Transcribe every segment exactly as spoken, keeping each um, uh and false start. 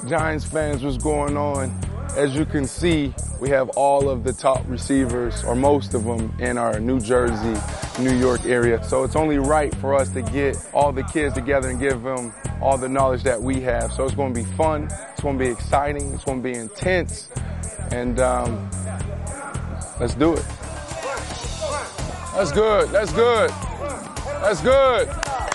Giants fans, what's going on? As you can see, we have all of the top receivers, or most of them, in our New Jersey, New York area. So it's only right for us to get all the kids together and give them all the knowledge that we have. So it's going to be fun. It's going to be exciting. It's going to be intense. And um, let's do it. That's good. That's good. That's good.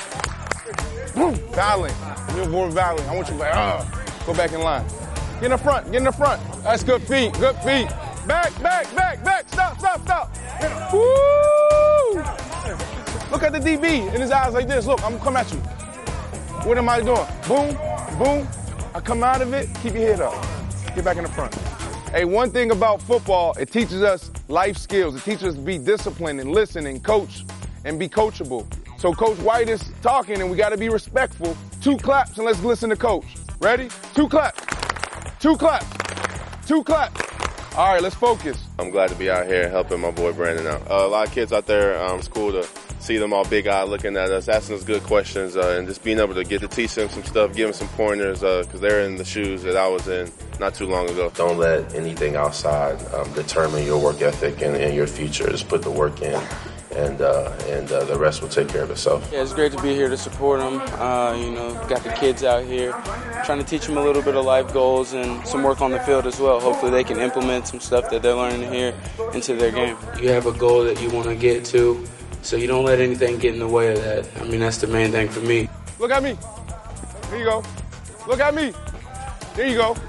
Valley. You're more Valley. I want you to like, uh, go back in line. Get in the front. Get in the front. That's good feet. Good feet. Back, back, back, back. Stop, stop, stop. Woo! Look at the D B in his eyes like this. Look, I'm gonna come at you. What am I doing? Boom, boom. I come out of it. Keep your head up. Get back in the front. Hey, one thing about football, it teaches us life skills. It teaches us to be disciplined and listen and coach and be coachable. So Coach White is talking and we got to be respectful. Two claps and let's listen to Coach. Ready? Two claps. Two claps. Two claps. All right, let's focus. I'm glad to be out here helping my boy Brandon out. Uh, a lot of kids out there, um, it's cool to see them all big-eyed looking at us, asking us good questions, uh, and just being able to get to teach them some stuff, give them some pointers, because uh, they're in the shoes that I was in not too long ago. Don't let anything outside um, determine your work ethic and, and your future. Just put the work in, and uh, and uh, the rest will take care of itself. Yeah, it's great to be here to support them. Uh, you know, got the kids out here, trying to teach them a little bit of life goals and some work on the field as well. Hopefully they can implement some stuff that they're learning here into their game. You have a goal that you want to get to, so you don't let anything get in the way of that. I mean, that's the main thing for me. Look at me. Here you go. Look at me. There you go.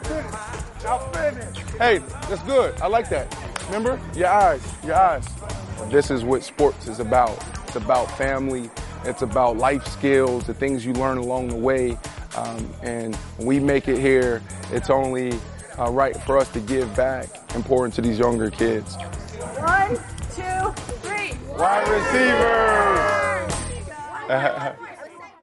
Hey, that's good. I like that. Remember? Your eyes. Your eyes. This is what sports is about. It's about family. It's about life skills, the things you learn along the way. Um, and when we make it here, it's only uh, right for us to give back and pour into these younger kids. One, two, three. Wide receivers!